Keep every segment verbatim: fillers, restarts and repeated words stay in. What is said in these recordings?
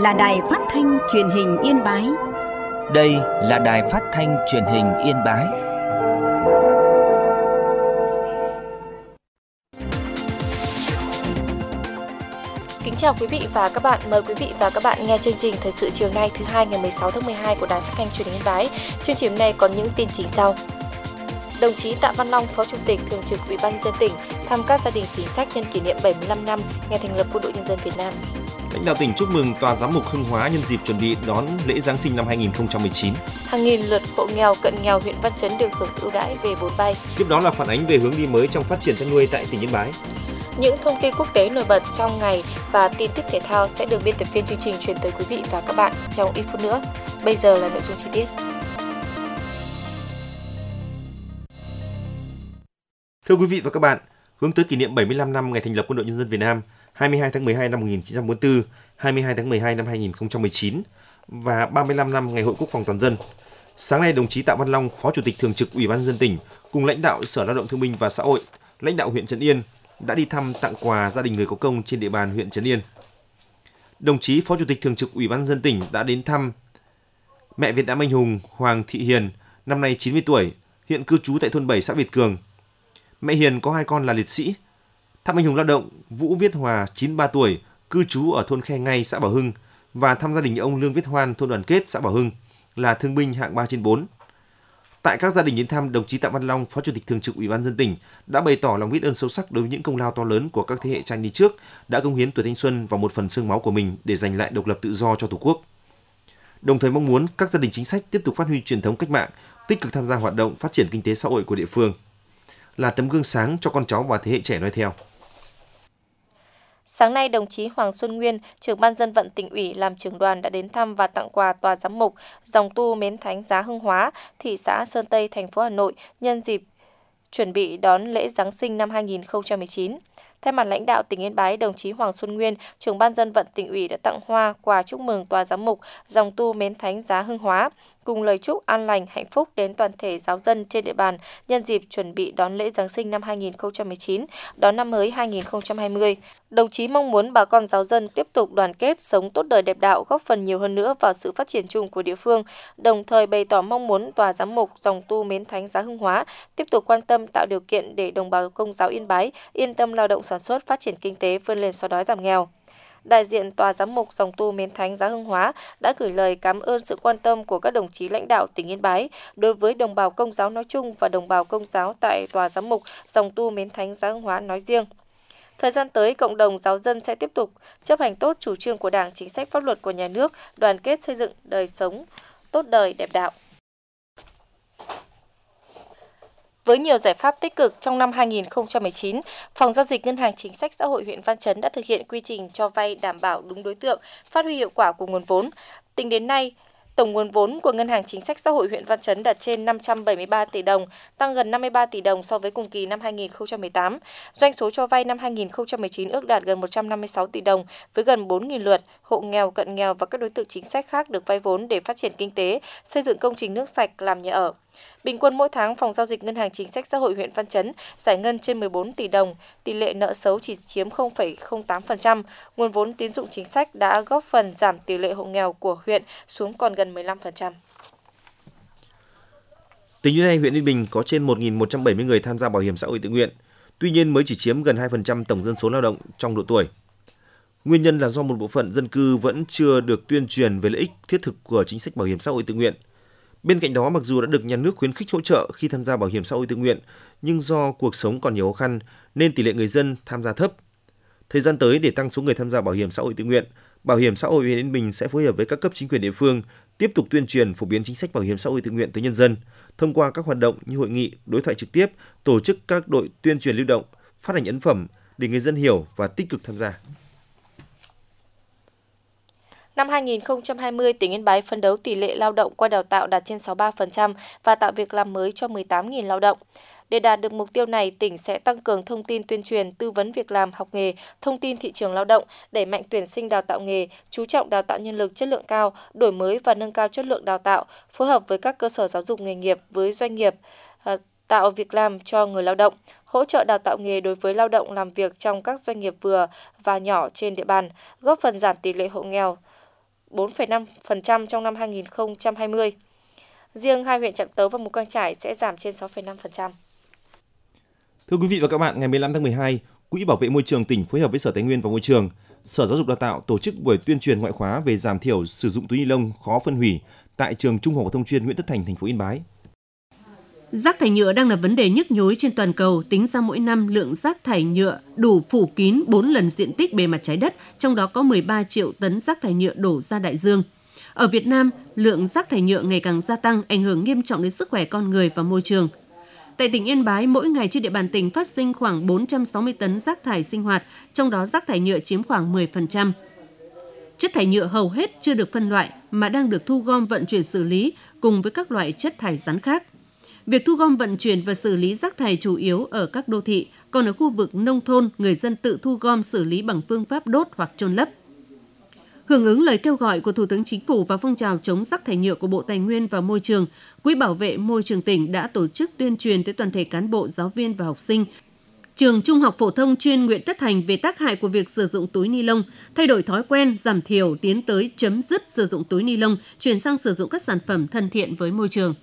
là đài phát thanh truyền hình Yên Bái. Đây là đài phát thanh truyền hình Yên Bái. Kính chào quý vị và các bạn. Mời quý vị và các bạn nghe chương trình Thời sự chiều nay thứ hai ngày mười sáu tháng mười hai của Đài Phát thanh Truyền hình Yên Bái. Chương trình này có những tin chính sau. Đồng chí Tạ Văn Long, Phó Chủ tịch Thường trực Ủy ban nhân dân tỉnh thăm các gia đình chính sách nhân kỷ niệm bảy mươi lăm năm ngày thành lập Quân đội Nhân dân Việt Nam. Lãnh đạo tỉnh chúc mừng Tòa Giám mục Hưng Hóa nhân dịp chuẩn bị đón lễ Giáng sinh năm hai nghìn không trăm mười chín. Hàng nghìn lượt hộ nghèo, cận nghèo huyện Văn Chấn được hưởng ưu đãi về vốn vay. Tiếp đó là phản ánh về hướng đi mới trong phát triển chăn nuôi tại tỉnh Yên Bái. Những thông tin quốc tế nổi bật trong ngày và tin tức thể thao sẽ được biên tập viên chương trình truyền tới quý vị và các bạn trong ít phút nữa. Bây giờ là nội dung chi tiết. Thưa quý vị và các bạn, hướng tới kỷ niệm bảy mươi lăm năm ngày thành lập Quân đội Nhân dân Việt Nam hai mươi hai tháng mười hai năm một nghìn chín trăm bốn mươi tư, hai mươi hai tháng mười hai năm hai nghìn không trăm mười chín và ba mươi lăm năm ngày Hội Quốc phòng toàn dân. Sáng nay, đồng chí Tạ Văn Long, Phó Chủ tịch Thường trực Ủy ban nhân dân tỉnh cùng lãnh đạo Sở Lao động Thương binh và Xã hội, lãnh đạo huyện Trấn Yên đã đi thăm tặng quà gia đình người có công trên địa bàn huyện Trấn Yên. Đồng chí Phó Chủ tịch Thường trực Ủy ban nhân dân tỉnh đã đến thăm mẹ Việt Nam anh hùng Hoàng Thị Hiền, năm nay chín mươi tuổi, hiện cư trú tại thôn bảy xã Việt Cường. Mẹ Hiền có hai con là liệt sĩ. Thăm anh hùng lao động Vũ Viết Hòa, chín mươi ba tuổi, cư trú ở thôn Khe Ngay, xã Bảo Hưng và thăm gia đình ông Lương Viết Hoan, thôn Đoàn Kết, xã Bảo Hưng, là thương binh hạng ba trên bốn. Tại các gia đình đến thăm, đồng chí Tạ Văn Long, Phó Chủ tịch Thường trực Ủy ban nhân dân tỉnh đã bày tỏ lòng biết ơn sâu sắc đối với những công lao to lớn của các thế hệ cha anh đi trước đã cống hiến tuổi thanh xuân và một phần xương máu của mình để giành lại độc lập tự do cho Tổ quốc. Đồng thời mong muốn các gia đình chính sách tiếp tục phát huy truyền thống cách mạng, tích cực tham gia hoạt động phát triển kinh tế xã hội của địa phương, là tấm gương sáng cho con cháu và thế hệ trẻ noi theo. Sáng nay, đồng chí Hoàng Xuân Nguyên, trưởng ban dân vận tỉnh ủy làm trưởng đoàn đã đến thăm và tặng quà Tòa Giám mục Dòng tu Mến Thánh Giá Hưng Hóa, thị xã Sơn Tây, thành phố Hà Nội nhân dịp chuẩn bị đón lễ Giáng sinh năm hai nghìn không trăm mười chín. Thay mặt lãnh đạo tỉnh Yên Bái, đồng chí Hoàng Xuân Nguyên, trưởng ban dân vận tỉnh ủy đã tặng hoa, quà chúc mừng Tòa Giám mục Dòng tu Mến Thánh Giá Hưng Hóa, cùng lời chúc an lành, hạnh phúc đến toàn thể giáo dân trên địa bàn nhân dịp chuẩn bị đón lễ Giáng sinh năm hai nghìn không trăm mười chín, đón năm mới hai nghìn không trăm hai mươi. Đồng chí mong muốn bà con giáo dân tiếp tục đoàn kết, sống tốt đời đẹp đạo, góp phần nhiều hơn nữa vào sự phát triển chung của địa phương, đồng thời bày tỏ mong muốn Tòa Giám mục Dòng tu Mến Thánh Giá Hưng Hóa tiếp tục quan tâm tạo điều kiện để đồng bào Công giáo Yên Bái yên tâm lao động sản xuất, phát triển kinh tế, vươn lên xóa đói giảm nghèo. Đại diện Tòa Giám mục Dòng tu Mến Thánh Giá Hưng Hóa đã gửi lời cảm ơn sự quan tâm của các đồng chí lãnh đạo tỉnh Yên Bái đối với đồng bào Công giáo nói chung và đồng bào Công giáo tại Tòa Giám mục Dòng tu Mến Thánh Giá Hưng Hóa nói riêng. Thời gian tới, cộng đồng giáo dân sẽ tiếp tục chấp hành tốt chủ trương của Đảng, chính sách pháp luật của nhà nước, đoàn kết xây dựng đời sống tốt đời đẹp đạo. Với nhiều giải pháp tích cực trong năm hai nghìn không trăm mười chín, Phòng Giao dịch Ngân hàng Chính sách Xã hội huyện Văn Chấn đã thực hiện quy trình cho vay đảm bảo đúng đối tượng, phát huy hiệu quả của nguồn vốn. Tính đến nay, tổng nguồn vốn của Ngân hàng Chính sách Xã hội huyện Văn Chấn đạt trên năm trăm bảy mươi ba tỷ đồng, tăng gần năm mươi ba tỷ đồng so với cùng kỳ năm hai nghìn không trăm mười tám. Doanh số cho vay năm hai nghìn không trăm mười chín ước đạt gần một trăm năm mươi sáu tỷ đồng với gần bốn nghìn lượt, hộ nghèo, cận nghèo và các đối tượng chính sách khác được vay vốn để phát triển kinh tế, xây dựng công trình nước sạch, làm nhà ở. Bình quân mỗi tháng, Phòng Giao dịch Ngân hàng Chính sách Xã hội huyện Văn Chấn giải ngân trên mười bốn tỷ đồng, tỷ lệ nợ xấu chỉ chiếm không phẩy không tám phần trăm. Nguồn vốn tín dụng chính sách đã góp phần giảm tỷ lệ hộ nghèo của huyện xuống còn gần mười lăm phần trăm. Tính đến nay, huyện Yên Bình có trên một nghìn một trăm bảy mươi người tham gia bảo hiểm xã hội tự nguyện, tuy nhiên mới chỉ chiếm gần hai phần trăm tổng dân số lao động trong độ tuổi. Nguyên nhân là do một bộ phận dân cư vẫn chưa được tuyên truyền về lợi ích thiết thực của chính sách bảo hiểm xã hội tự nguyện. Bên cạnh đó, mặc dù đã được nhà nước khuyến khích hỗ trợ khi tham gia bảo hiểm xã hội tự nguyện, nhưng do cuộc sống còn nhiều khó khăn nên tỷ lệ người dân tham gia thấp. Thời gian tới, để tăng số người tham gia bảo hiểm xã hội tự nguyện, Bảo hiểm xã hội huyện Yên Bình sẽ phối hợp với các cấp chính quyền địa phương tiếp tục tuyên truyền phổ biến chính sách bảo hiểm xã hội tự nguyện tới nhân dân thông qua các hoạt động như hội nghị, đối thoại trực tiếp, tổ chức các đội tuyên truyền lưu động, phát hành ấn phẩm để người dân hiểu và tích cực tham gia. Năm hai nghìn không trăm hai mươi, tỉnh Yên Bái phấn đấu tỷ lệ lao động qua đào tạo đạt trên sáu mươi ba phần trăm và tạo việc làm mới cho mười tám nghìn lao động. Để đạt được mục tiêu này, tỉnh sẽ tăng cường thông tin tuyên truyền, tư vấn việc làm, học nghề, thông tin thị trường lao động, đẩy mạnh tuyển sinh đào tạo nghề, chú trọng đào tạo nhân lực chất lượng cao, đổi mới và nâng cao chất lượng đào tạo, phối hợp với các cơ sở giáo dục nghề nghiệp với doanh nghiệp, tạo việc làm cho người lao động, hỗ trợ đào tạo nghề đối với lao động làm việc trong các doanh nghiệp vừa và nhỏ trên địa bàn, góp phần giảm tỷ lệ hộ nghèo, bốn phẩy năm phần trăm trong năm hai nghìn không trăm hai mươi. Riêng hai huyện Trạm Tấu và Mù Cang Chải sẽ giảm trên sáu phẩy năm phần trăm. Thưa quý vị và các bạn, ngày mười lăm tháng mười hai, Quỹ Bảo vệ Môi trường tỉnh phối hợp với Sở Tài nguyên và Môi trường, Sở Giáo dục Đào tạo tổ chức buổi tuyên truyền ngoại khóa về giảm thiểu sử dụng túi ni lông khó phân hủy tại trường Trung học phổ thông chuyên Nguyễn Tất Thành, thành phố Yên Bái. Rác thải nhựa đang là vấn đề nhức nhối trên toàn cầu. Tính ra mỗi năm, lượng rác thải nhựa đủ phủ kín bốn lần diện tích bề mặt trái đất, trong đó có mười ba triệu tấn rác thải nhựa đổ ra đại dương. Ở Việt Nam, lượng rác thải nhựa ngày càng gia tăng, ảnh hưởng nghiêm trọng đến sức khỏe con người và môi trường. Tại tỉnh Yên Bái, mỗi ngày trên địa bàn tỉnh phát sinh khoảng bốn trăm sáu mươi tấn rác thải sinh hoạt, trong đó rác thải nhựa chiếm khoảng mười phần trăm. Chất thải nhựa hầu hết chưa được phân loại mà đang được thu gom vận chuyển xử lý cùng với các loại chất thải rắn khác. Việc thu gom vận chuyển và xử lý rác thải chủ yếu ở các đô thị, còn ở khu vực nông thôn, người dân tự thu gom xử lý bằng phương pháp đốt hoặc chôn lấp. Hưởng ứng lời kêu gọi của Thủ tướng Chính phủ và phong trào chống rác thải nhựa của Bộ Tài nguyên và Môi trường, Quỹ Bảo vệ Môi trường tỉnh đã tổ chức tuyên truyền tới toàn thể cán bộ, giáo viên và học sinh Trường Trung học phổ thông chuyên Nguyễn Tất Thành về tác hại của việc sử dụng túi ni lông, thay đổi thói quen, giảm thiểu, tiến tới chấm dứt sử dụng túi ni lông, chuyển sang sử dụng các sản phẩm thân thiện với môi trường.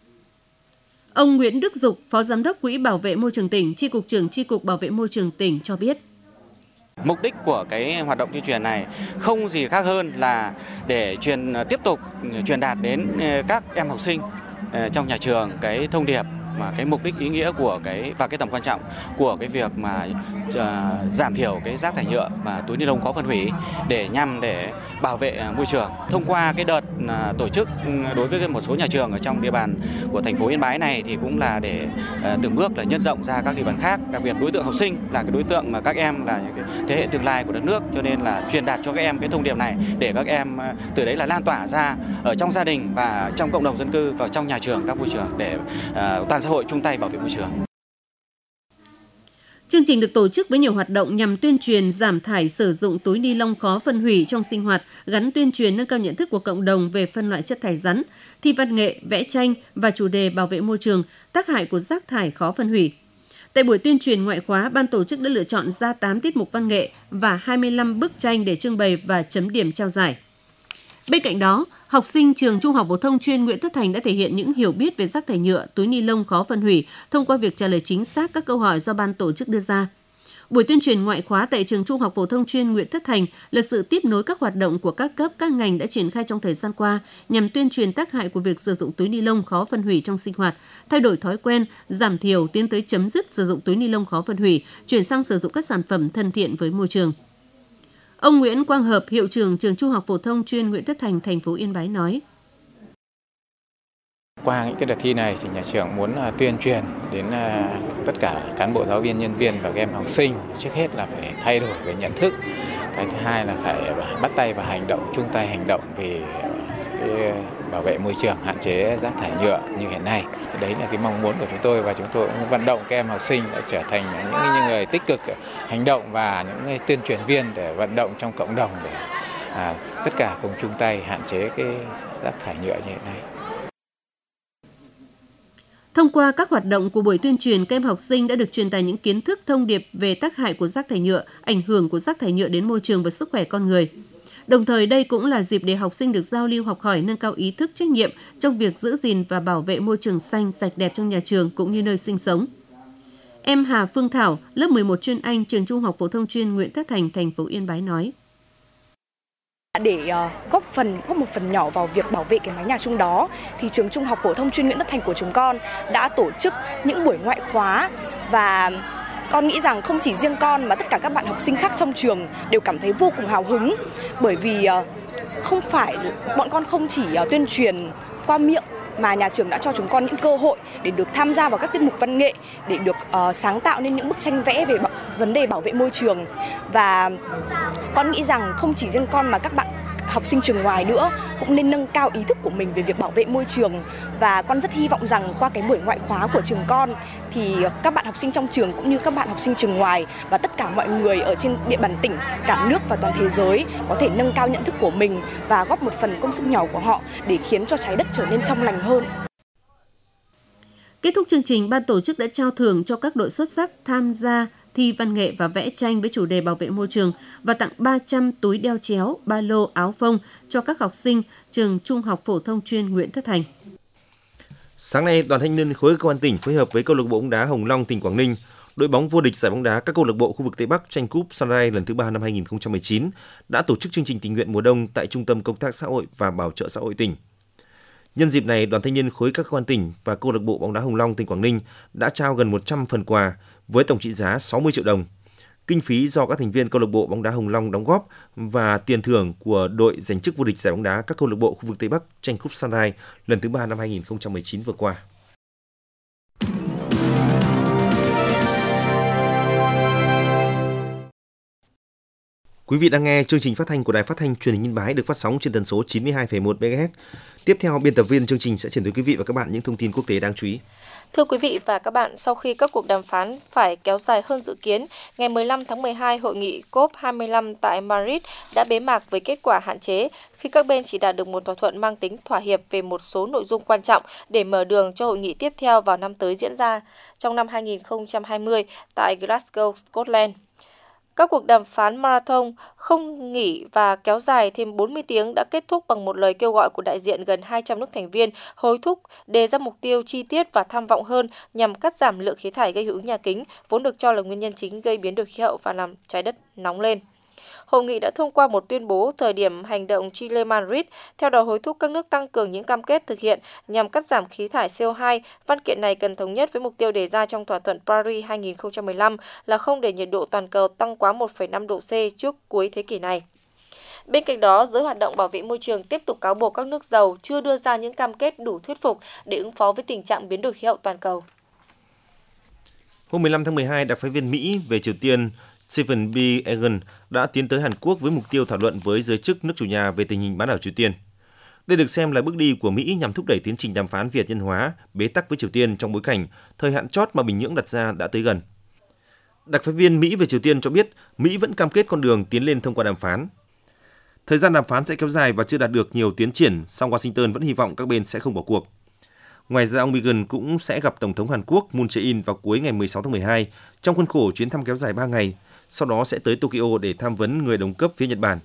Ông Nguyễn Đức Dục, Phó Giám đốc Quỹ Bảo vệ Môi trường tỉnh, Chi cục trưởng Chi cục Bảo vệ Môi trường tỉnh cho biết. Mục đích của cái hoạt động tuyên truyền này không gì khác hơn là để truyền tiếp tục truyền đạt đến các em học sinh trong nhà trường cái thông điệp mà cái mục đích ý nghĩa của cái và cái tầm quan trọng của cái việc mà uh, giảm thiểu cái rác thải nhựa và túi ni lông khó phân hủy để nhằm để bảo vệ môi trường. Thông qua cái đợt uh, tổ chức đối với một số nhà trường ở trong địa bàn của thành phố Yên Bái này thì cũng là để uh, từng bước là nhân rộng ra các địa bàn khác, đặc biệt đối tượng học sinh là cái đối tượng mà các em là những cái thế hệ tương lai của đất nước, cho nên là truyền đạt cho các em cái thông điệp này để các em uh, từ đấy là lan tỏa ra ở trong gia đình và trong cộng đồng dân cư và trong nhà trường, các môi trường để uh, toàn xã hội chung tay bảo vệ môi trường. Chương trình được tổ chức với nhiều hoạt động nhằm tuyên truyền giảm thải sử dụng túi ni lông khó phân hủy trong sinh hoạt, gắn tuyên truyền nâng cao nhận thức của cộng đồng về phân loại chất thải rắn, thi văn nghệ, vẽ tranh và chủ đề bảo vệ môi trường, tác hại của rác thải khó phân hủy. Tại buổi tuyên truyền ngoại khóa, ban tổ chức đã lựa chọn ra tám tiết mục văn nghệ và hai mươi lăm bức tranh để trưng bày và chấm điểm trao giải. Bên cạnh đó, học sinh trường Trung học phổ thông chuyên Nguyễn Tất Thành đã thể hiện những hiểu biết về rác thải nhựa, túi ni lông khó phân hủy thông qua việc trả lời chính xác các câu hỏi do ban tổ chức đưa ra. Buổi tuyên truyền ngoại khóa tại trường Trung học phổ thông chuyên Nguyễn Tất Thành là sự tiếp nối các hoạt động của các cấp, các ngành đã triển khai trong thời gian qua nhằm tuyên truyền tác hại của việc sử dụng túi ni lông khó phân hủy trong sinh hoạt, thay đổi thói quen, giảm thiểu, tiến tới chấm dứt sử dụng túi ni lông khó phân hủy, chuyển sang sử dụng các sản phẩm thân thiện với môi trường. Ông Nguyễn Quang Hợp, hiệu trưởng trường Trung học phổ thông chuyên Nguyễn Tất Thành, thành phố Yên Bái nói: Qua những cái đợt thi này thì nhà trường muốn uh, tuyên truyền đến uh, tất cả cán bộ, giáo viên, nhân viên và các em học sinh. Trước hết là phải thay đổi về nhận thức. Cái thứ hai là phải bắt tay vào hành động, chung tay hành động vì cái bảo vệ môi trường, hạn chế rác thải nhựa như hiện nay. Đấy là cái mong muốn của chúng tôi và chúng tôi cũng vận động các em học sinh đã trở thành những, những người tích cực hành động và những người tuyên truyền viên để vận động trong cộng đồng để à, tất cả cùng chung tay hạn chế cái rác thải nhựa như hiện nay. Thông qua các hoạt động của buổi tuyên truyền, các em học sinh đã được truyền tải những kiến thức, thông điệp về tác hại của rác thải nhựa, ảnh hưởng của rác thải nhựa đến môi trường và sức khỏe con người. Đồng thời, đây cũng là dịp để học sinh được giao lưu, học hỏi, nâng cao ý thức, trách nhiệm trong việc giữ gìn và bảo vệ môi trường xanh, sạch đẹp trong nhà trường cũng như nơi sinh sống. Em Hà Phương Thảo, lớp mười một chuyên Anh, trường Trung học phổ thông chuyên Nguyễn Tất Thành, thành phố Yên Bái nói: Để uh, góp phần góp một phần nhỏ vào việc bảo vệ cái mái nhà chung đó, thì trường Trung học phổ thông chuyên Nguyễn Tất Thành của chúng con đã tổ chức những buổi ngoại khóa, và con nghĩ rằng không chỉ riêng con mà tất cả các bạn học sinh khác trong trường đều cảm thấy vô cùng hào hứng, bởi vì uh, không phải bọn con không chỉ uh, tuyên truyền qua miệng mà nhà trường đã cho chúng con những cơ hội để được tham gia vào các tiết mục văn nghệ, để được uh, sáng tạo nên những bức tranh vẽ về bảo, vấn đề bảo vệ môi trường. Và con nghĩ rằng không chỉ riêng con mà các bạn học sinh trường ngoài nữa cũng nên nâng cao ý thức của mình về việc bảo vệ môi trường. Và con rất hy vọng rằng qua cái buổi ngoại khóa của trường con thì các bạn học sinh trong trường cũng như các bạn học sinh trường ngoài và tất cả mọi người ở trên địa bàn tỉnh, cả nước và toàn thế giới có thể nâng cao nhận thức của mình và góp một phần công sức nhỏ của họ để khiến cho trái đất trở nên trong lành hơn. Kết thúc chương trình, ban tổ chức đã trao thưởng cho các đội xuất sắc tham gia thi văn nghệ và vẽ tranh với chủ đề bảo vệ môi trường và tặng ba trăm túi đeo chéo, ba lô, áo phông cho các học sinh trường Trung học phổ thông chuyên Nguyễn Tất Thành. Sáng nay, Đoàn Thanh niên khối cơ quan tỉnh phối hợp với câu lạc bộ bóng đá Hồng Long tỉnh Quảng Ninh, đội bóng vô địch giải bóng đá các câu lạc bộ khu vực Tây Bắc tranh cúp Sunrise lần thứ ba năm hai nghìn không trăm mười chín đã tổ chức chương trình tình nguyện mùa đông tại Trung tâm Công tác xã hội và Bảo trợ xã hội tỉnh. Nhân dịp này, Đoàn Thanh niên khối các cơ quan tỉnh và câu lạc bộ bóng đá Hồng Long tỉnh Quảng Ninh đã trao gần một trăm phần quà với tổng trị giá sáu mươi triệu đồng. Kinh phí do các thành viên câu lạc bộ bóng đá Hồng Long đóng góp và tiền thưởng của đội giành chức vô địch giải bóng đá các câu lạc bộ khu vực Tây Bắc tranh cúp Sunrise lần thứ ba năm hai nghìn không trăm mười chín vừa qua. Quý vị đang nghe chương trình phát thanh của Đài Phát thanh Truyền hình Yên Bái được phát sóng trên tần số chín mươi hai phẩy một mê ga héc. Tiếp theo, biên tập viên chương trình sẽ chuyển tới quý vị và các bạn những thông tin quốc tế đáng chú ý. Thưa quý vị và các bạn, sau khi các cuộc đàm phán phải kéo dài hơn dự kiến, ngày mười lăm tháng mười hai, hội nghị cốp hai mươi lăm tại Madrid đã bế mạc với kết quả hạn chế khi các bên chỉ đạt được một thỏa thuận mang tính thỏa hiệp về một số nội dung quan trọng để mở đường cho hội nghị tiếp theo vào năm tới diễn ra trong năm hai nghìn không trăm hai mươi tại Glasgow, Scotland. Các cuộc đàm phán marathon không nghỉ và kéo dài thêm bốn mươi tiếng đã kết thúc bằng một lời kêu gọi của đại diện gần hai trăm nước thành viên hối thúc đề ra mục tiêu chi tiết và tham vọng hơn nhằm cắt giảm lượng khí thải gây hiệu ứng nhà kính, vốn được cho là nguyên nhân chính gây biến đổi khí hậu và làm trái đất nóng lên. Hội nghị đã thông qua một tuyên bố thời điểm hành động Chile Madrid, theo đó hối thúc các nước tăng cường những cam kết thực hiện nhằm cắt giảm khí thải xê o hai. Văn kiện này cần thống nhất với mục tiêu đề ra trong thỏa thuận Paris hai nghìn không trăm mười lăm là không để nhiệt độ toàn cầu tăng quá một phẩy năm độ C trước cuối thế kỷ này. Bên cạnh đó, giới hoạt động bảo vệ môi trường tiếp tục cáo buộc các nước giàu chưa đưa ra những cam kết đủ thuyết phục để ứng phó với tình trạng biến đổi khí hậu toàn cầu. Hôm mười lăm tháng mười hai, đặc phái viên Mỹ về Triều Tiên Stephen B. Egan đã tiến tới Hàn Quốc với mục tiêu thảo luận với giới chức nước chủ nhà về tình hình bán đảo Triều Tiên. Đây được xem là bước đi của Mỹ nhằm thúc đẩy tiến trình đàm phán phi hạt nhân hóa bế tắc với Triều Tiên trong bối cảnh thời hạn chót mà Bình Nhưỡng đặt ra đã tới gần. Đặc phái viên Mỹ về Triều Tiên cho biết Mỹ vẫn cam kết con đường tiến lên thông qua đàm phán. Thời gian đàm phán sẽ kéo dài và chưa đạt được nhiều tiến triển, song Washington vẫn hy vọng các bên sẽ không bỏ cuộc. Ngoài ra, ông Biden cũng sẽ gặp Tổng thống Hàn Quốc Moon Jae-in vào cuối ngày mười sáu tháng mười hai trong khuôn khổ chuyến thăm kéo dài ba ngày, sau đó sẽ tới Tokyo để tham vấn người đồng cấp phía Nhật Bản.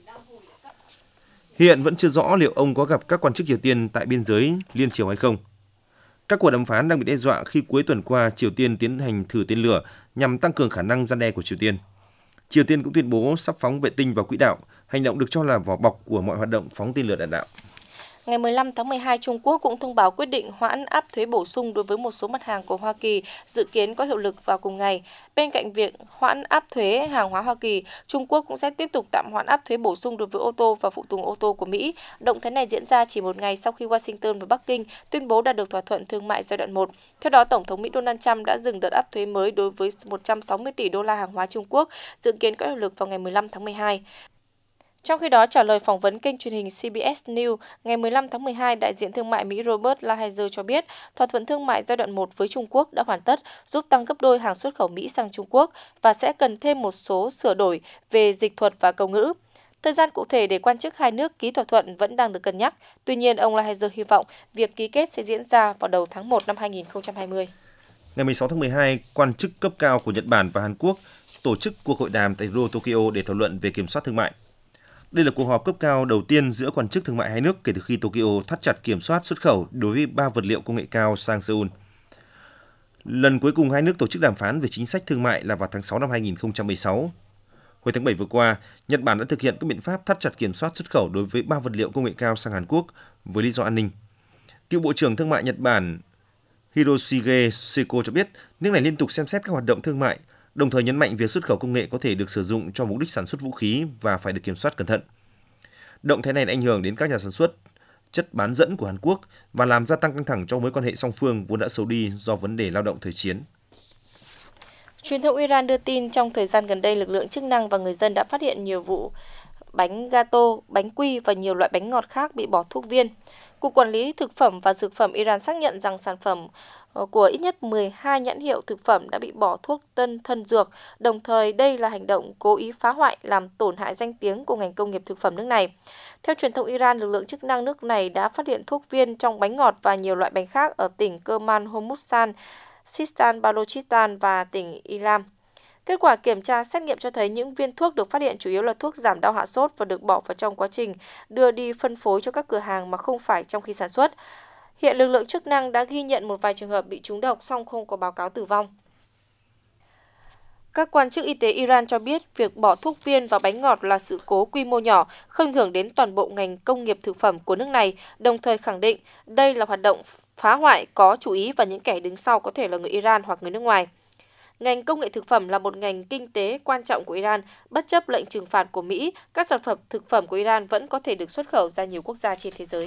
Hiện vẫn chưa rõ liệu ông có gặp các quan chức Triều Tiên tại biên giới liên triều hay không. Các cuộc đàm phán đang bị đe dọa khi cuối tuần qua Triều Tiên tiến hành thử tên lửa nhằm tăng cường khả năng răn đe của Triều Tiên. Triều Tiên cũng tuyên bố sắp phóng vệ tinh vào quỹ đạo, hành động được cho là vỏ bọc của mọi hoạt động phóng tên lửa đạn đạo. Ngày mười lăm tháng mười hai, Trung Quốc cũng thông báo quyết định hoãn áp thuế bổ sung đối với một số mặt hàng của Hoa Kỳ dự kiến có hiệu lực vào cùng ngày. Bên cạnh việc hoãn áp thuế hàng hóa Hoa Kỳ, Trung Quốc cũng sẽ tiếp tục tạm hoãn áp thuế bổ sung đối với ô tô và phụ tùng ô tô của Mỹ. Động thái này diễn ra chỉ một ngày sau khi Washington và Bắc Kinh tuyên bố đạt được thỏa thuận thương mại giai đoạn một. Theo đó, Tổng thống Mỹ Donald Trump đã dừng đợt áp thuế mới đối với một trăm sáu mươi tỷ đô la hàng hóa Trung Quốc, dự kiến có hiệu lực vào ngày mười lăm tháng mười hai. Trong khi đó, trả lời phỏng vấn kênh truyền hình xê bê ét News, ngày mười lăm tháng mười hai, đại diện thương mại Mỹ Robert Lighthizer cho biết thỏa thuận thương mại giai đoạn một với Trung Quốc đã hoàn tất, giúp tăng gấp đôi hàng xuất khẩu Mỹ sang Trung Quốc và sẽ cần thêm một số sửa đổi về dịch thuật và cầu ngữ. Thời gian cụ thể để quan chức hai nước ký thỏa thuận vẫn đang được cân nhắc. Tuy nhiên, ông Lighthizer hy vọng việc ký kết sẽ diễn ra vào đầu tháng một năm hai nghìn không trăm hai mươi. Ngày mười sáu tháng mười hai, quan chức cấp cao của Nhật Bản và Hàn Quốc tổ chức cuộc hội đàm tại thủ đô Tokyo để thảo luận về kiểm soát thương mại. Đây là cuộc họp cấp cao đầu tiên giữa quan chức thương mại hai nước kể từ khi Tokyo thắt chặt kiểm soát xuất khẩu đối với ba vật liệu công nghệ cao sang Seoul. Lần cuối cùng hai nước tổ chức đàm phán về chính sách thương mại là vào tháng sáu năm hai nghìn không trăm mười sáu. Hồi tháng bảy vừa qua, Nhật Bản đã thực hiện các biện pháp thắt chặt kiểm soát xuất khẩu đối với ba vật liệu công nghệ cao sang Hàn Quốc với lý do an ninh. Cựu Bộ trưởng Thương mại Nhật Bản Hiroshige Seiko cho biết nước này liên tục xem xét các hoạt động thương mại, đồng thời nhấn mạnh việc xuất khẩu công nghệ có thể được sử dụng cho mục đích sản xuất vũ khí và phải được kiểm soát cẩn thận. Động thái này đã ảnh hưởng đến các nhà sản xuất chất bán dẫn của Hàn Quốc và làm gia tăng căng thẳng trong mối quan hệ song phương vốn đã xấu đi do vấn đề lao động thời chiến. Truyền thông Iran đưa tin trong thời gian gần đây, lực lượng chức năng và người dân đã phát hiện nhiều vụ bánh gato, bánh quy và nhiều loại bánh ngọt khác bị bỏ thuốc viên. Cục Quản lý Thực phẩm và Dược phẩm Iran xác nhận rằng sản phẩm của ít nhất mười hai nhãn hiệu thực phẩm đã bị bỏ thuốc tân thân dược, đồng thời đây là hành động cố ý phá hoại làm tổn hại danh tiếng của ngành công nghiệp thực phẩm nước này. Theo truyền thông Iran, lực lượng chức năng nước này đã phát hiện thuốc viên trong bánh ngọt và nhiều loại bánh khác ở tỉnh Kerman Hormuzgan, Sistan Balochistan và tỉnh Ilam. Kết quả kiểm tra xét nghiệm cho thấy những viên thuốc được phát hiện chủ yếu là thuốc giảm đau hạ sốt và được bỏ vào trong quá trình đưa đi phân phối cho các cửa hàng mà không phải trong khi sản xuất. Hiện lực lượng chức năng đã ghi nhận một vài trường hợp bị trúng độc song không có báo cáo tử vong. Các quan chức y tế Iran cho biết việc bỏ thuốc viên vào bánh ngọt là sự cố quy mô nhỏ, không ảnh hưởng đến toàn bộ ngành công nghiệp thực phẩm của nước này, đồng thời khẳng định đây là hoạt động phá hoại có chủ ý và những kẻ đứng sau có thể là người Iran hoặc người nước ngoài. Ngành công nghệ thực phẩm là một ngành kinh tế quan trọng của Iran, bất chấp lệnh trừng phạt của Mỹ, các sản phẩm thực phẩm của Iran vẫn có thể được xuất khẩu ra nhiều quốc gia trên thế giới.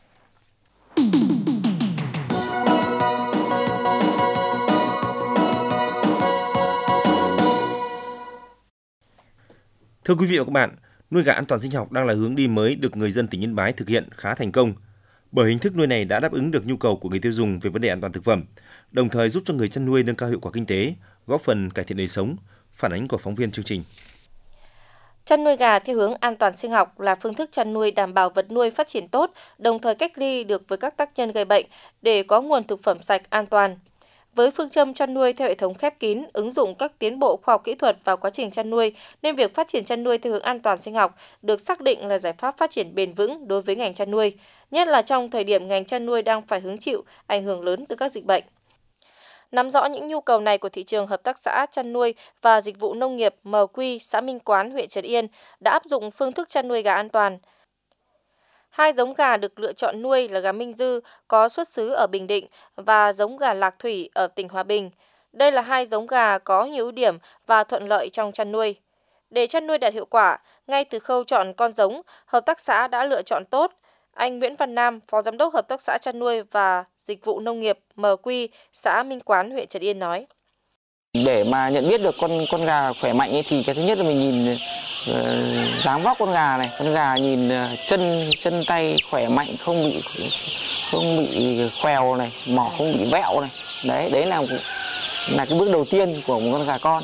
Thưa quý vị và các bạn, nuôi gà an toàn sinh học đang là hướng đi mới được người dân tỉnh Yên Bái thực hiện khá thành công. Bởi hình thức nuôi này đã đáp ứng được nhu cầu của người tiêu dùng về vấn đề an toàn thực phẩm, đồng thời giúp cho người chăn nuôi nâng cao hiệu quả kinh tế, góp phần cải thiện đời sống. Phản ánh của phóng viên chương trình. Chăn nuôi gà theo hướng an toàn sinh học là phương thức chăn nuôi đảm bảo vật nuôi phát triển tốt, đồng thời cách ly được với các tác nhân gây bệnh để có nguồn thực phẩm sạch an toàn. Với phương châm chăn nuôi theo hệ thống khép kín, ứng dụng các tiến bộ khoa học kỹ thuật vào quá trình chăn nuôi, nên việc phát triển chăn nuôi theo hướng an toàn sinh học được xác định là giải pháp phát triển bền vững đối với ngành chăn nuôi, nhất là trong thời điểm ngành chăn nuôi đang phải hứng chịu ảnh hưởng lớn từ các dịch bệnh. Nắm rõ những nhu cầu này của thị trường, Hợp tác xã chăn nuôi và dịch vụ nông nghiệp M Q xã Minh Quán, huyện Trấn Yên đã áp dụng phương thức chăn nuôi gà an toàn. Hai giống gà được lựa chọn nuôi là gà Minh Dư có xuất xứ ở Bình Định và giống gà Lạc Thủy ở tỉnh Hòa Bình. Đây là hai giống gà có nhiều ưu điểm và thuận lợi trong chăn nuôi. Để chăn nuôi đạt hiệu quả, ngay từ khâu chọn con giống, hợp tác xã đã lựa chọn tốt. Anh Nguyễn Văn Nam, Phó Giám đốc Hợp tác xã chăn nuôi và dịch vụ nông nghiệp M Q xã Minh Quán, huyện Trấn Yên nói. Để mà nhận biết được con con gà khỏe mạnh ấy, thì cái thứ nhất là mình nhìn uh, dáng vóc con gà này, con gà nhìn uh, chân chân tay khỏe mạnh, không bị không bị khoèo này, mỏ không bị vẹo này. Đấy, đấy là là cái bước đầu tiên của một con gà con.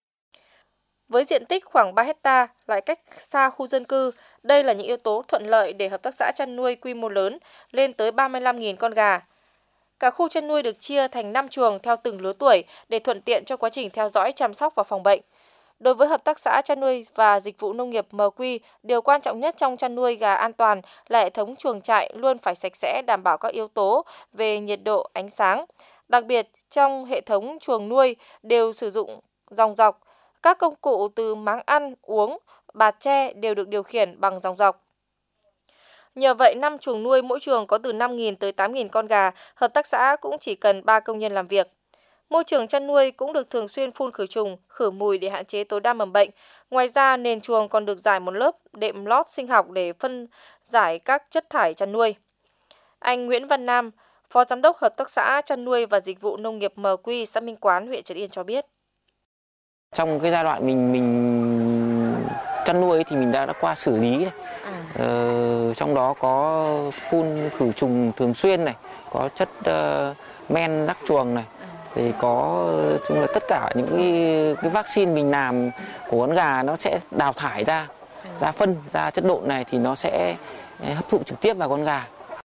Với diện tích khoảng ba héc ta, lại cách xa khu dân cư, đây là những yếu tố thuận lợi để hợp tác xã chăn nuôi quy mô lớn lên tới ba mươi lăm nghìn con gà. Cả khu chăn nuôi được chia thành năm chuồng theo từng lứa tuổi để thuận tiện cho quá trình theo dõi, chăm sóc và phòng bệnh. Đối với hợp tác xã chăn nuôi và dịch vụ nông nghiệp M Q, điều quan trọng nhất trong chăn nuôi gà an toàn là hệ thống chuồng trại luôn phải sạch sẽ, đảm bảo các yếu tố về nhiệt độ, ánh sáng. Đặc biệt, trong hệ thống chuồng nuôi đều sử dụng dòng dọc. Các công cụ từ máng ăn, uống, bạt tre đều được điều khiển bằng dòng dọc. Nhờ vậy, năm chuồng nuôi mỗi chuồng có từ năm nghìn tới tám nghìn con gà, hợp tác xã cũng chỉ cần ba công nhân làm việc. Môi trường chăn nuôi cũng được thường xuyên phun khử trùng, khử mùi để hạn chế tối đa mầm bệnh. Ngoài ra, nền chuồng còn được rải một lớp đệm lót sinh học để phân giải các chất thải chăn nuôi. Anh Nguyễn Văn Nam, Phó Giám đốc Hợp tác xã chăn nuôi và dịch vụ nông nghiệp M Q xã Minh Quán, huyện Trấn Yên cho biết. Trong cái giai đoạn mình mình chăn nuôi thì mình đã, đã qua xử lý này. À. Ờ, trong đó có phun khử trùng thường xuyên này, có chất uh, men rắc chuồng này, à. Thì có chung là tất cả những cái, cái vaccine mình làm của con gà nó sẽ đào thải ra, à. ra phân, ra chất độn này thì nó sẽ hấp thụ trực tiếp vào con gà.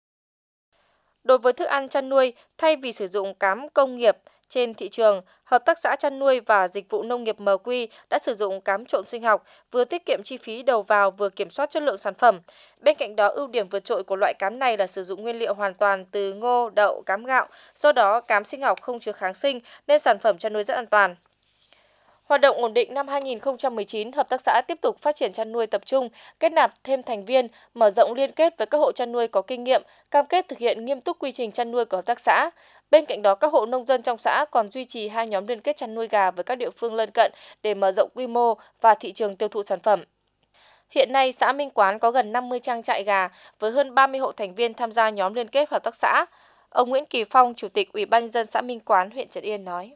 Đối với thức ăn chăn nuôi, thay vì sử dụng cám công nghiệp trên thị trường, Hợp tác xã chăn nuôi và dịch vụ nông nghiệp M Q đã sử dụng cám trộn sinh học, vừa tiết kiệm chi phí đầu vào vừa kiểm soát chất lượng sản phẩm. Bên cạnh đó, ưu điểm vượt trội của loại cám này là sử dụng nguyên liệu hoàn toàn từ ngô, đậu, cám gạo. Do đó, cám sinh học không chứa kháng sinh nên sản phẩm chăn nuôi rất an toàn. Hoạt động ổn định năm hai nghìn không trăm mười chín, hợp tác xã tiếp tục phát triển chăn nuôi tập trung, kết nạp thêm thành viên, mở rộng liên kết với các hộ chăn nuôi có kinh nghiệm, cam kết thực hiện nghiêm túc quy trình chăn nuôi của hợp tác xã. Bên cạnh đó, các hộ nông dân trong xã còn duy trì hai nhóm liên kết chăn nuôi gà với các địa phương lân cận để mở rộng quy mô và thị trường tiêu thụ sản phẩm. Hiện nay, xã Minh Quán có gần năm mươi trang trại gà với hơn ba mươi hộ thành viên tham gia nhóm liên kết hợp tác xã. Ông Nguyễn Kỳ Phong, Chủ tịch Ủy ban nhân dân xã Minh Quán, huyện Trấn Yên nói.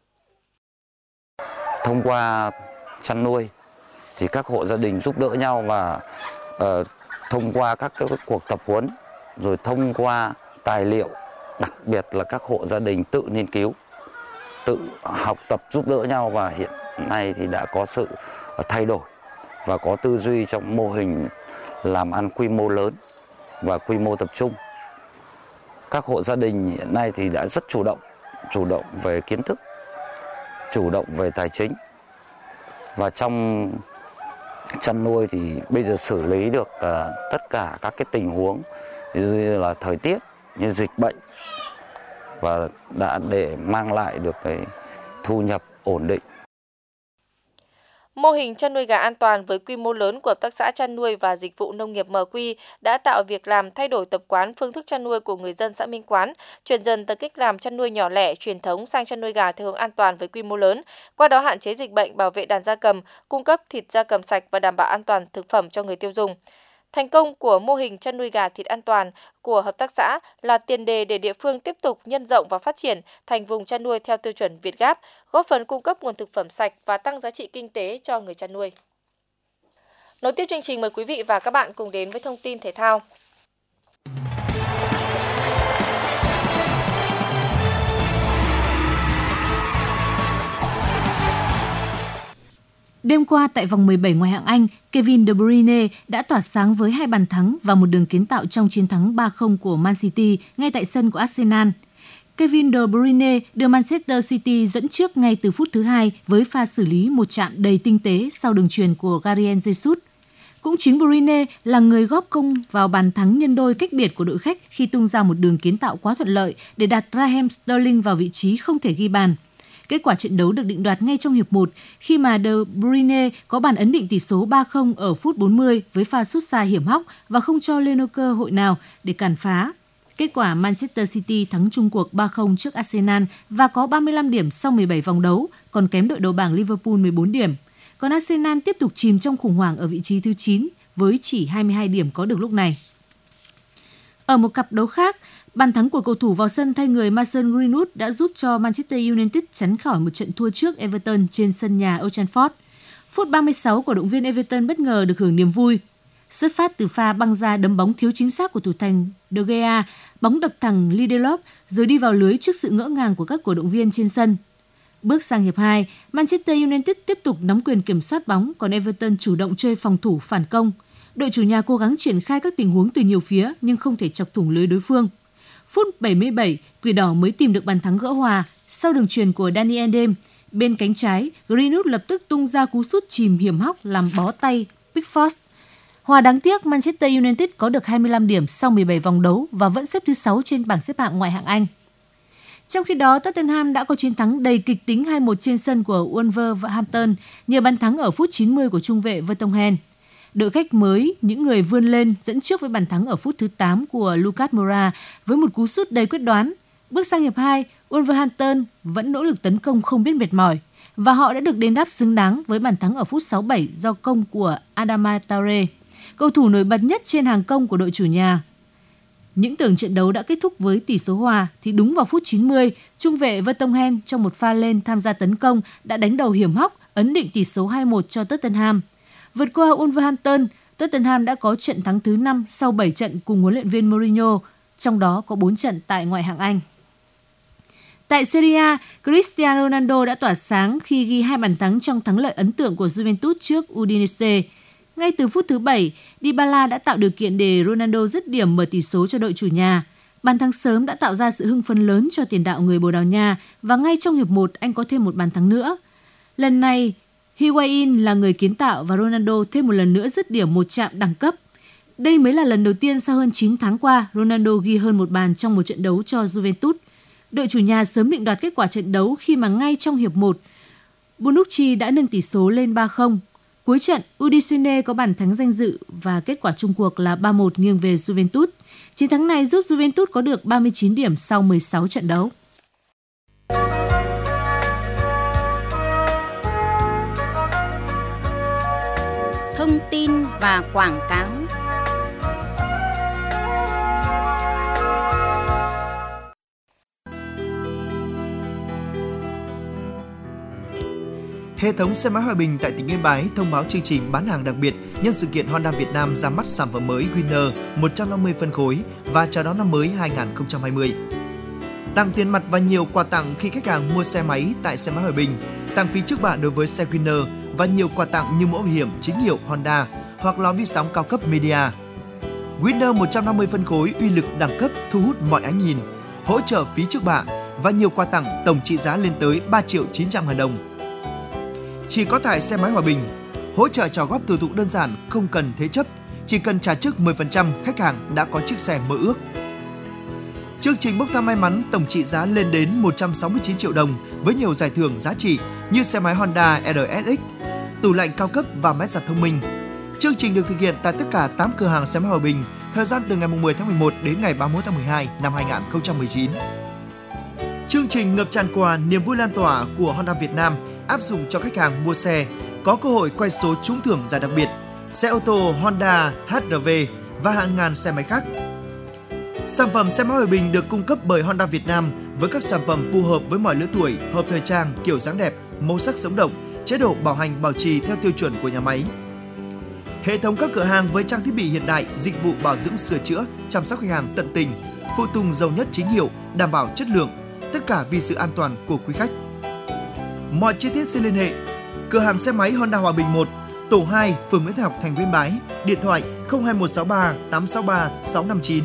Thông qua chăn nuôi thì các hộ gia đình giúp đỡ nhau và uh, thông qua các cái cuộc tập huấn, rồi thông qua tài liệu, đặc biệt là các hộ gia đình tự nghiên cứu, tự học tập giúp đỡ nhau, và hiện nay thì đã có sự thay đổi và có tư duy trong mô hình làm ăn quy mô lớn và quy mô tập trung. Các hộ gia đình hiện nay thì đã rất chủ động, chủ động về kiến thức, chủ động về tài chính Và trong chăn nuôi thì bây giờ xử lý được uh, tất cả các cái tình huống như là thời tiết, như dịch bệnh, và đã để mang lại được cái thu nhập ổn định. Mô hình chăn nuôi gà an toàn với quy mô lớn của Hợp tác xã chăn nuôi và dịch vụ nông nghiệp em quy đã tạo việc làm, thay đổi tập quán, phương thức chăn nuôi của người dân xã Minh Quán, chuyển dần từ cách làm chăn nuôi nhỏ lẻ truyền thống sang chăn nuôi gà theo hướng an toàn với quy mô lớn, qua đó hạn chế dịch bệnh, bảo vệ đàn gia cầm, cung cấp thịt gia cầm sạch và đảm bảo an toàn thực phẩm cho người tiêu dùng. Thành công của mô hình chăn nuôi gà thịt an toàn của hợp tác xã là tiền đề để địa phương tiếp tục nhân rộng và phát triển thành vùng chăn nuôi theo tiêu chuẩn Việt Gáp, góp phần cung cấp nguồn thực phẩm sạch và tăng giá trị kinh tế cho người chăn nuôi. Nối tiếp chương trình, mời quý vị và các bạn cùng đến với thông tin thể thao. Đêm qua tại vòng mười bảy ngoại hạng Anh, Kevin De Bruyne đã tỏa sáng với hai bàn thắng và một đường kiến tạo trong chiến thắng ba không của Man City ngay tại sân của Arsenal. Kevin De Bruyne đưa Manchester City dẫn trước ngay từ phút thứ hai với pha xử lý một chạm đầy tinh tế sau đường chuyền của Gabriel Jesus. Cũng chính Bruyne là người góp công vào bàn thắng nhân đôi cách biệt của đội khách khi tung ra một đường kiến tạo quá thuận lợi để đặt Raheem Sterling vào vị trí không thể ghi bàn. Kết quả trận đấu được định đoạt ngay trong hiệp một khi mà De Bruyne có bàn ấn định tỷ số ba không ở phút bốn mươi với pha sút xa hiểm hóc và không cho Leno cơ hội nào để cản phá. Kết quả Manchester City thắng chung cuộc ba không trước Arsenal và có ba mươi lăm điểm sau mười bảy vòng đấu, còn kém đội đầu bảng Liverpool mười bốn điểm. Còn Arsenal tiếp tục chìm trong khủng hoảng ở vị trí thứ chín với chỉ hai mươi hai điểm có được lúc này. Ở một cặp đấu khác, bàn thắng của cầu thủ vào sân thay người Mason Greenwood đã giúp cho Manchester United tránh khỏi một trận thua trước Everton trên sân nhà Old Trafford. Phút ba mươi sáu, cổ động viên Everton bất ngờ được hưởng niềm vui. Xuất phát từ pha băng ra đấm bóng thiếu chính xác của thủ thành De Gea, bóng đập thẳng Lindelof rồi đi vào lưới trước sự ngỡ ngàng của các cổ động viên trên sân. Bước sang hiệp hai, Manchester United tiếp tục nắm quyền kiểm soát bóng, còn Everton chủ động chơi phòng thủ phản công. Đội chủ nhà cố gắng triển khai các tình huống từ nhiều phía nhưng không thể chọc thủng lưới đối phương. Phút bảy mươi bảy, Quỷ đỏ mới tìm được bàn thắng gỡ hòa sau đường chuyền của Danny Endem. Bên cánh trái, Greenwood lập tức tung ra cú sút chìm hiểm hóc làm bó tay Pickford. Hòa đáng tiếc, Manchester United có được hai mươi lăm điểm sau mười bảy vòng đấu và vẫn xếp thứ sáu trên bảng xếp hạng ngoại hạng Anh. Trong khi đó, Tottenham đã có chiến thắng đầy kịch tính hai một trên sân của Wolverhampton nhờ bàn thắng ở phút chín mươi của trung vệ Vertonghen. Đội khách mới, những người vươn lên dẫn trước với bàn thắng ở phút thứ tám của Lucas Moura với một cú sút đầy quyết đoán. Bước sang hiệp hai, Wolverhampton vẫn nỗ lực tấn công không biết mệt mỏi và họ đã được đền đáp xứng đáng với bàn thắng ở phút sáu mươi bảy do công của Adama Traoré, cầu thủ nổi bật nhất trên hàng công của đội chủ nhà. Những tưởng trận đấu đã kết thúc với tỷ số hòa thì đúng vào phút chín mươi, trung vệ Vertonghen trong một pha lên tham gia tấn công đã đánh đầu hiểm hóc ấn định tỷ số hai một cho Tottenham. Vượt qua Wolverhampton, Tottenham đã có trận thắng thứ năm sau bảy trận cùng huấn luyện viên Mourinho, trong đó có bốn trận tại ngoại hạng Anh. Tại Serie A, Cristiano Ronaldo đã tỏa sáng khi ghi hai bàn thắng trong thắng lợi ấn tượng của Juventus trước Udinese. Ngay từ phút thứ bảy, Dybala đã tạo điều kiện để Ronaldo dứt điểm mở tỷ số cho đội chủ nhà. Bàn thắng sớm đã tạo ra sự hưng phấn lớn cho tiền đạo người Bồ Đào Nha và ngay trong hiệp một anh có thêm một bàn thắng nữa. Lần này, Higuain là người kiến tạo và Ronaldo thêm một lần nữa dứt điểm một chạm đẳng cấp. Đây mới là lần đầu tiên sau hơn chín tháng qua Ronaldo ghi hơn một bàn trong một trận đấu cho Juventus. Đội chủ nhà sớm định đoạt kết quả trận đấu khi mà ngay trong hiệp một, Bonucci đã nâng tỷ số lên ba không. Cuối trận, Udinese có bàn thắng danh dự và kết quả chung cuộc là ba một nghiêng về Juventus. Chiến thắng này giúp Juventus có được ba mươi chín điểm sau mười sáu trận đấu. Thông tin và quảng cáo. Hệ thống xe máy Hòa Bình tại tỉnh Yên Bái thông báo chương trình bán hàng đặc biệt nhân sự kiện Honda Việt Nam ra mắt sản phẩm mới Winner một trăm năm mươi phân khối và chào đón năm mới hai không hai không. Tặng tiền mặt và nhiều quà tặng khi khách hàng mua xe máy tại xe máy Hòa Bình, tặng phí trước bạ đối với xe Winner và nhiều quà tặng như mũ bảo hiểm chính hiệu Honda hoặc lò vi sóng cao cấp Media. Winner một trăm năm mươi phân khối uy lực đẳng cấp thu hút mọi ánh nhìn, hỗ trợ phí trước bạ và nhiều quà tặng tổng trị giá lên tới ba triệu chín trăm ngàn đồng. chỉ có tại xe máy Hòa Bình. Hỗ trợ trả góp thủ tục đơn giản, không cần thế chấp, chỉ cần trả trước mười phần trăm khách hàng đã có chiếc xe mơ ước. Chương trình bốc thăm may mắn tổng trị giá lên đến một trăm sáu mươi chín triệu đồng với nhiều giải thưởng giá trị như xe máy Honda rờ ét ích, tủ lạnh cao cấp và máy giặt thông minh. Chương trình được thực hiện tại tất cả tám cửa hàng xe máy Hòa Bình, thời gian từ ngày mười tháng mười một đến ngày ba mươi mốt tháng mười hai năm hai nghìn không trăm mười chín. Chương trình ngập tràn quà niềm vui lan tỏa của Honda Việt Nam áp dụng cho khách hàng mua xe có cơ hội quay số trúng thưởng giải đặc biệt, xe ô tô Honda hát rờ vê và hàng ngàn xe máy khác. Sản phẩm xe máy Hòa Bình được cung cấp bởi Honda Việt Nam với các sản phẩm phù hợp với mọi lứa tuổi, hợp thời trang, kiểu dáng đẹp, màu sắc sống động, chế độ bảo hành bảo trì theo tiêu chuẩn của nhà máy. Hệ thống các cửa hàng với trang thiết bị hiện đại, dịch vụ bảo dưỡng sửa chữa, chăm sóc khách hàng tận tình, phụ tùng giàu nhất chính hiệu, đảm bảo chất lượng, tất cả vì sự an toàn của quý khách. Mọi chi tiết xin liên hệ cửa hàng xe máy Honda Hòa Bình một, tổ hai, phường Nguyễn Thái Học, thành phố Yên Bái, điện thoại không hai một sáu ba tám sáu ba sáu năm chín.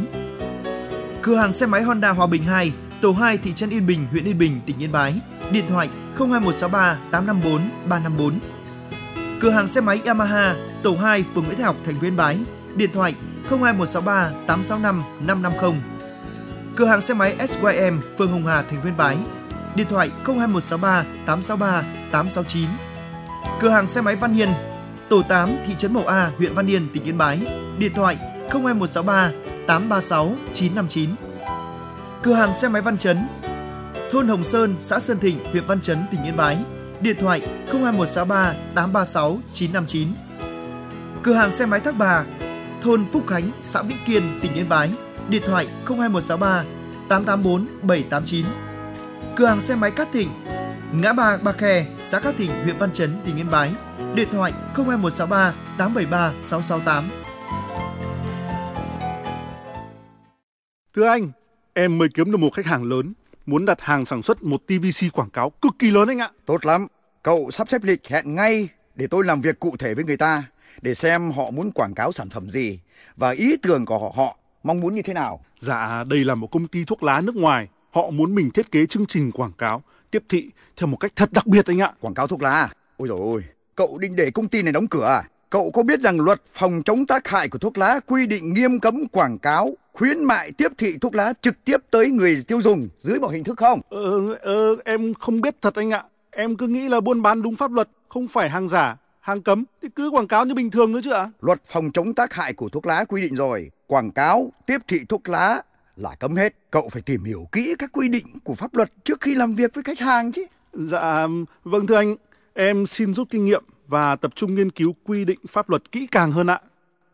Cửa hàng xe máy Honda Hòa Bình hai, tổ hai, thị trấn Yên Bình, huyện Yên Bình, tỉnh Yên Bái, điện thoại không hai một sáu ba tám năm bốn ba năm bốn. Cửa hàng xe máy Yamaha, tổ hai, phường Nguyễn Thái Học, thành phố Yên Bái, điện thoại không hai một sáu ba tám sáu năm năm năm không. Cửa hàng xe máy ét i em, phường Hồng Hà, thành phố Yên Bái, điện thoại không hai một sáu ba tám sáu ba tám sáu chín. Cửa hàng xe máy Văn Hiên, tổ tám, thị trấn Mậu A, huyện Văn Yên, tỉnh Yên Bái, điện thoại không hai một sáu ba tám ba sáu chín năm chín. Cửa hàng xe máy Văn Chấn, thôn Hồng Sơn, xã Sơn Thịnh, huyện Văn Chấn, tỉnh Yên Bái, điện thoại không hai một sáu ba tám ba sáu chín năm chín. Cửa hàng xe máy Thác Bà, thôn Phúc Khánh, xã Vĩnh Kiên, tỉnh Yên Bái, điện thoại không hai một sáu ba tám tám bốn bảy tám chín. Cửa hàng xe máy Cát Thịnh, ngã ba Ba Khe, xã Cát Thịnh, huyện Văn Chấn, tỉnh Yên Bái, điện thoại không hai một sáu ba tám bảy ba sáu sáu tám. Thưa anh, em mới kiếm được một khách hàng lớn, muốn đặt hàng sản xuất một tê vê xê quảng cáo cực kỳ lớn anh ạ. Tốt lắm, cậu sắp xếp lịch hẹn ngay để tôi làm việc cụ thể với người ta, để xem họ muốn quảng cáo sản phẩm gì và ý tưởng của họ, họ mong muốn như thế nào. Dạ, đây là một công ty thuốc lá nước ngoài, họ muốn mình thiết kế chương trình quảng cáo, tiếp thị theo một cách thật đặc biệt anh ạ. Quảng cáo thuốc lá à? Ôi dồi ôi, cậu định để công ty này đóng cửa à? Cậu có biết rằng luật phòng chống tác hại của thuốc lá quy định nghiêm cấm quảng cáo, khuyến mại tiếp thị thuốc lá trực tiếp tới người tiêu dùng dưới một hình thức không? Ờ, ờ, em không biết thật anh ạ. Em cứ nghĩ là buôn bán đúng pháp luật, không phải hàng giả, hàng cấm, thì cứ quảng cáo như bình thường nữa chứ ạ. Luật phòng chống tác hại của thuốc lá quy định rồi, quảng cáo, tiếp thị thuốc lá là cấm hết. Cậu phải tìm hiểu kỹ các quy định của pháp luật trước khi làm việc với khách hàng chứ. Dạ, vâng thưa anh, em xin rút kinh nghiệm và tập trung nghiên cứu quy định pháp luật kỹ càng hơn ạ.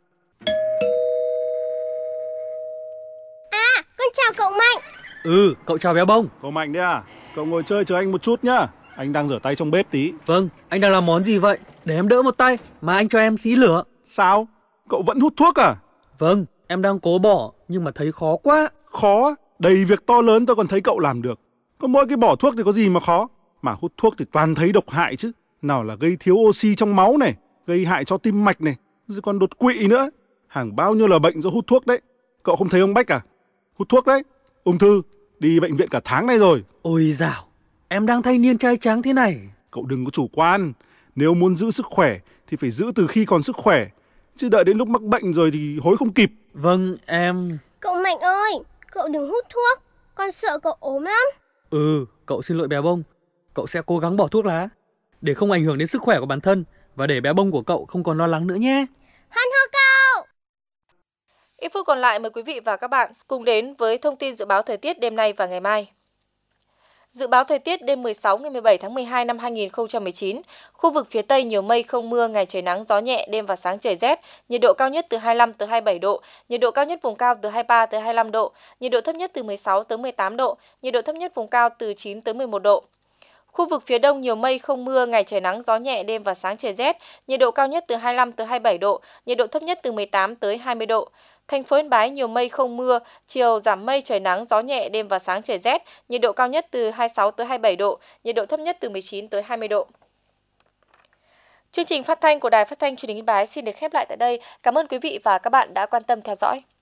À, con chào cậu Mạnh. Ừ, cậu chào béo bông. Cậu Mạnh đấy à? Cậu ngồi chơi chờ anh một chút nhá. Anh đang rửa tay trong bếp tí. Vâng, anh đang làm món gì vậy? Để em đỡ một tay, mà anh cho em xí lửa. Sao? Cậu vẫn hút thuốc à? Vâng, em đang cố bỏ, nhưng mà thấy khó quá. Khó? Đầy việc to lớn tôi còn thấy cậu làm được. Có mỗi cái bỏ thuốc thì có gì mà khó. Mà hút thuốc thì toàn thấy độc hại chứ. Nào là gây thiếu oxy trong máu này, gây hại cho tim mạch này, rồi còn đột quỵ nữa. Hàng bao nhiêu là bệnh do hút thuốc đấy. Cậu không thấy ông Bách à? Hút thuốc đấy, ung thư, đi bệnh viện cả tháng nay rồi. Ôi dào, em đang thanh niên trai tráng thế này. Cậu đừng có chủ quan. Nếu muốn giữ sức khỏe thì phải giữ từ khi còn sức khỏe, chứ đợi đến lúc mắc bệnh rồi thì hối không kịp. Vâng, em... Cậu Mạnh ơi, cậu đừng hút thuốc, con sợ cậu ốm lắm. Ừ, cậu xin lỗi béo bông. Cậu sẽ cố gắng bỏ thuốc lá, để không ảnh hưởng đến sức khỏe của bản thân, và để béo bông của cậu không còn lo lắng nữa nhé. Hân hô cậu! Ít phút còn lại mời quý vị và các bạn cùng đến với thông tin dự báo thời tiết đêm nay và ngày mai. Dự báo thời tiết đêm mười sáu ngày mười bảy tháng mười hai năm hai nghìn không trăm mười chín, khu vực phía Tây nhiều mây không mưa, ngày trời nắng, gió nhẹ, đêm và sáng trời rét, nhiệt độ cao nhất từ hai mươi lăm tới hai mươi bảy độ, nhiệt độ cao nhất vùng cao từ hai mươi ba tới hai mươi lăm độ, nhiệt độ thấp nhất từ mười sáu tới mười tám độ, nhiệt độ thấp nhất vùng cao từ chín tới mười một độ. Khu vực phía Đông nhiều mây không mưa, ngày trời nắng, gió nhẹ, đêm và sáng trời rét, nhiệt độ cao nhất từ hai mươi lăm tới hai mươi bảy độ, nhiệt độ thấp nhất từ mười tám tới hai mươi độ. Thành phố Yên Bái nhiều mây không mưa, chiều giảm mây trời nắng, gió nhẹ, đêm và sáng trời rét, nhiệt độ cao nhất từ hai mươi sáu tới hai mươi bảy độ, nhiệt độ thấp nhất từ mười chín tới hai mươi độ. Chương trình phát thanh của Đài Phát thanh Truyền hình Yên Bái xin được khép lại tại đây. Cảm ơn quý vị và các bạn đã quan tâm theo dõi.